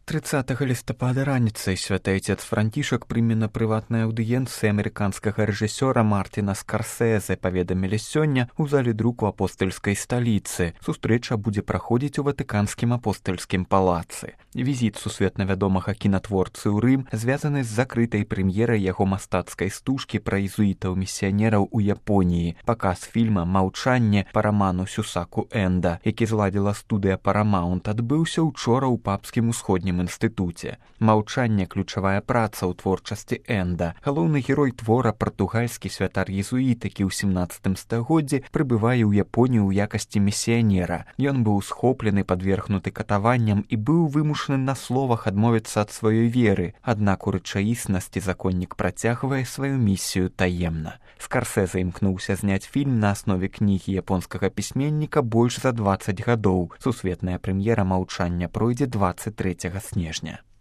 30 лістапада раніцай святы айцец Францішак прыме на прыватнай аўдыенцыі амерыканскага рэжысёра Мартина Скарсезе, паведамілі сёння ў зале друку апостальскай сталіцы. Сустрэча будзе праходзіць у Ватыканскім апостальскім палацы. Візіт сусветна вядомага кінатворцы ў Рым звязаны з закрытай прэм'ерай яго мастацкай стужкі пра езуітаў-місіянераў у Японіі. Паказ фільма «Маўчанне» па раману Сюсаку Энда, які зладзіла студыя Paramount, адбыўся учора ў папскім усходнім інстытуце. «Маўчанне» — ключавая праца ў творчасці Энда. Галоўны герой твора — партугальскі святар-езуіт, які ў 17 стагоддзі прыбывае ў Японію ў якасці місіянера. Ён быў схоплены, падвергнуты катаванням і быў вымушаны на словах адмовіцца ад сваёй веры. Аднак у рэчаіснасці законнік працягвае сваю місію таемна. Скарсезе імкнуўся зняць фільм на аснове кнігі японскага пісьменніка больш за 20 гадоў. Сусветная прэм'ера «Маўчання» пройдзе 23 снежня.